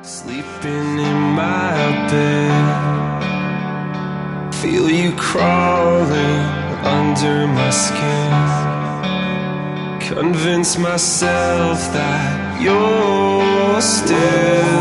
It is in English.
Sleeping in my bed, feel you crawling under my skin. Convince myself that you're still